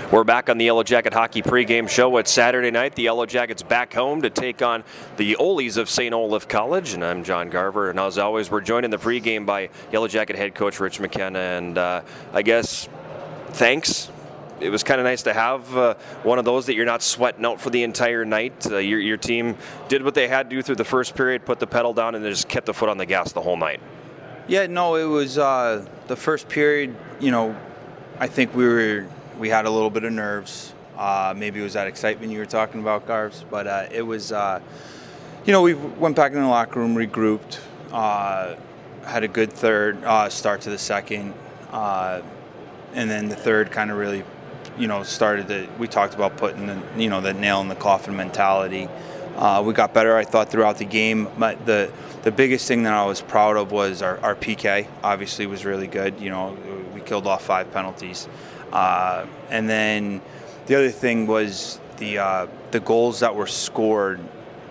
We're back on the Yellow Jacket Hockey pregame show. It's Saturday night. The Yellow Jackets back home to take on the Oles of St. Olaf College, and I'm John Garver. And as always, we're joined in the pregame by Yellow Jacket head coach Rich McKenna. And I guess thanks. It was kind of nice to have one of those that you're not sweating out for the entire night. Your team did what they had to do through the first period, put the pedal down, and they just kept the foot on the gas the whole night. Yeah, no, it was the first period. I think we had a little bit of nerves. Maybe it was that excitement you were talking about, Garves. But it was, we went back in the locker room, regrouped, had a good third start to the second. And then the third kind of really, we talked about putting the nail in the coffin mentality. We got better, I thought, throughout the game. But the biggest thing that I was proud of was our PK. Obviously, was really good. We killed off 5 penalties. And then the other thing was the goals that were scored.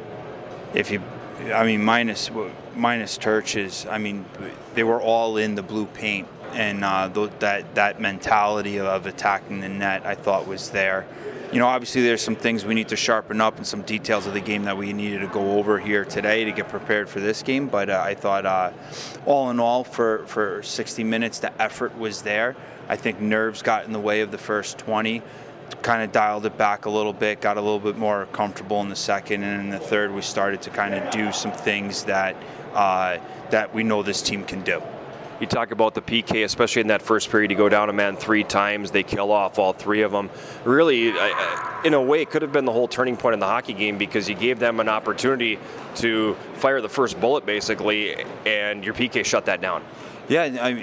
Minus Churches, they were all in the blue paint, and that mentality of attacking the net, I thought, was there. Obviously there's some things we need to sharpen up and some details of the game that we needed to go over here today to get prepared for this game. But I thought, all in all, for 60 minutes, the effort was there. I think nerves got in the way of the first 20, kind of dialed it back a little bit, got a little bit more comfortable in the second, and in the third we started to kind of do some things that we know this team can do. You talk about the PK, especially in that first period. You go down a man 3 times. They kill off all 3 of them. Really, in a way, it could have been the whole turning point in the hockey game because you gave them an opportunity to fire the first bullet, basically, and your PK shut that down. Yeah,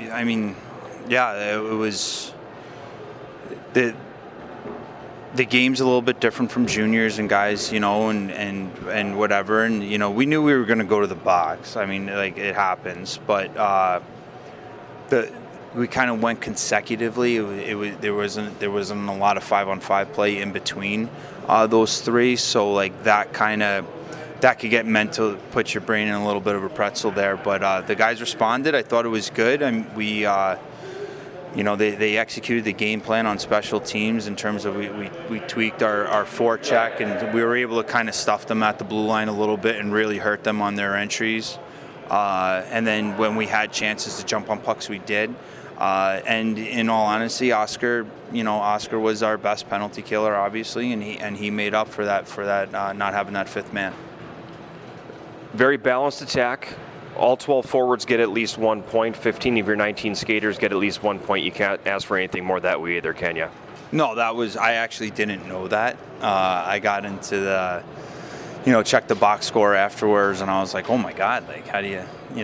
it was the game's a little bit different from juniors and guys, and whatever. And we knew we were going to go to the box. It happens, but. We kind of went consecutively. There wasn't a lot of 5-on-5 play in between those 3, so that could get mental, put your brain in a little bit of a pretzel there. But the guys responded. I thought it was good, and they executed the game plan on special teams in terms of we tweaked our forecheck, and we were able to kind of stuff them at the blue line a little bit and really hurt them on their entries. And then when we had chances to jump on pucks, we did. And in all honesty, Oscar was our best penalty killer, obviously, and he made up for that not having that 5th man. Very balanced attack. All 12 forwards get at least 1 point. 15 of your 19 skaters get at least 1 point. You can't ask for anything more that way either, can you? No, I actually didn't know that. I got into the check the box score afterwards, and I was like, oh my God, how do you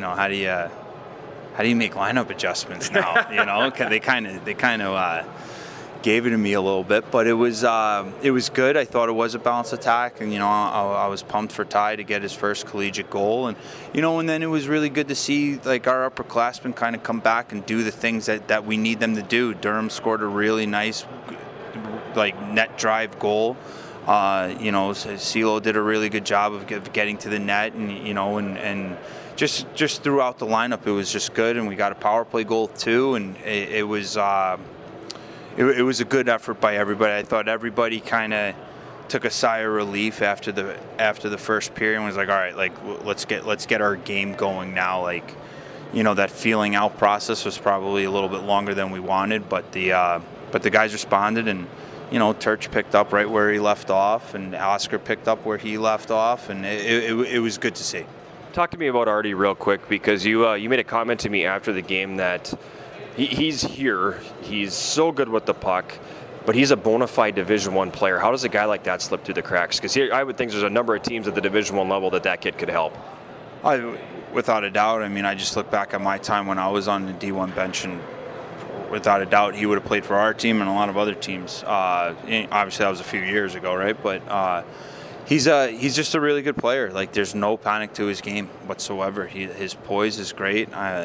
make lineup adjustments now? They kind of gave it to me a little bit, but it was good. I thought it was a balanced attack, and I was pumped for Ty to get his first collegiate goal, and and then it was really good to see our upperclassmen kind of come back and do the things that we need them to do. Durham scored a really nice net drive goal. CeeLo did a really good job of getting to the net, and just throughout the lineup, it was just good. And we got a power play goal too, and it was a good effort by everybody. I thought everybody kind of took a sigh of relief after the first period and was like, all right, let's get our game going now. That feeling out process was probably a little bit longer than we wanted, but the guys responded, and Turch picked up right where he left off, and Oscar picked up where he left off, and it was good to see. Talk to me about Artie real quick, because you made a comment to me after the game that he's here. He's so good with the puck, but he's a bona fide Division I player. How does a guy like that slip through the cracks? Because I would think there's a number of teams at the Division I level that kid could help. Without a doubt. I just look back at my time when I was on the D1 bench, and without a doubt, he would have played for our team and a lot of other teams. Obviously, that was a few years ago, right? But he's just a really good player. There's no panic to his game whatsoever. His poise is great.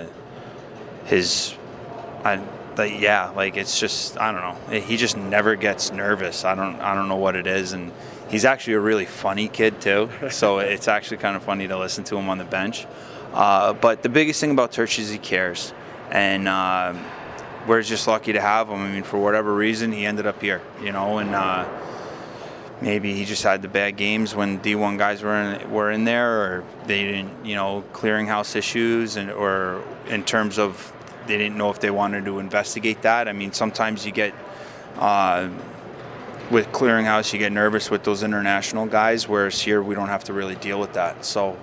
It's just, I don't know. He just never gets nervous. I don't know what it is, and he's actually a really funny kid too. So it's actually kind of funny to listen to him on the bench. But the biggest thing about Turch is he cares, and we're just lucky to have him. I mean, for whatever reason, he ended up here, and maybe he just had the bad games when D1 guys were in there, or they didn't, clearinghouse issues, or in terms of they didn't know if they wanted to investigate that. I mean, sometimes you get with clearinghouse, you get nervous with those international guys, whereas here we don't have to really deal with that. So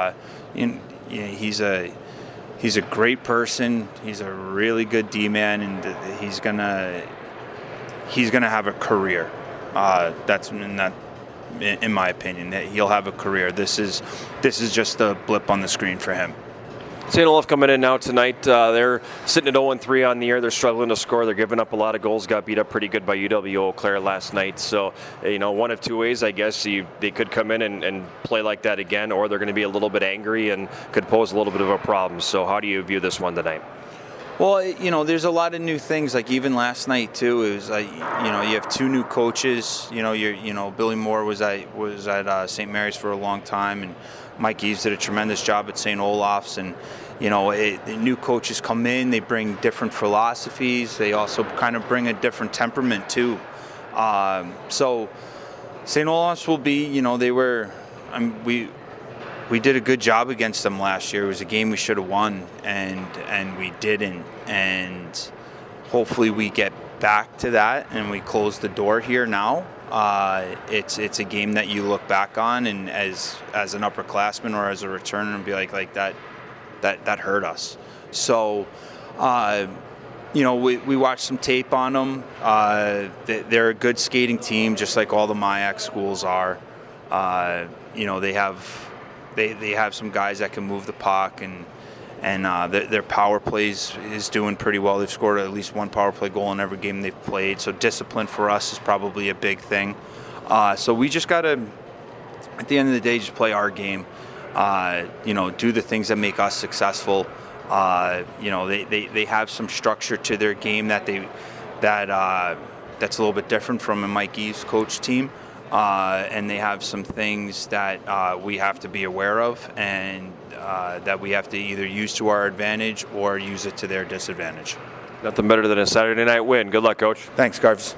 he's a great person. He's a really good D-man, and he's gonna have a career. That's in my opinion, that he'll have a career. This is just a blip on the screen for him. St. Olaf coming in now tonight. They're sitting at 0-3 on the year. They're struggling to score. They're giving up a lot of goals. Got beat up pretty good by UW Eau Claire last night. So, one of two ways, I guess. They could come in and play like that again, or they're going to be a little bit angry and could pose a little bit of a problem. So how do you view this one tonight? Well, there's a lot of new things. Like even last night too, it was like, you have two new coaches. Billy Moore was at St. Mary's for a long time, and Mike Eves did a tremendous job at St. Olaf's. And new coaches come in, they bring different philosophies. They also kind of bring a different temperament too. So St. Olaf's will be, we did a good job against them last year. It was a game we should have won, and we didn't. And hopefully we get back to that and we close the door here now. It's a game that you look back on and as an upperclassman or as a returner and be like that hurt us. So we watched some tape on them. They're a good skating team, just like all the MIAC schools are. They have some guys that can move the puck, and their power plays is doing pretty well. They've scored at least one power play goal in every game they've played. So discipline for us is probably a big thing. So we just got to, at the end of the day, just play our game. Do the things that make us successful. They have some structure to their game that's a little bit different from a Mike Eves coach team. And they have some things that we have to be aware of, and that we have to either use to our advantage or use it to their disadvantage. Nothing better than a Saturday night win. Good luck, Coach. Thanks, Garves.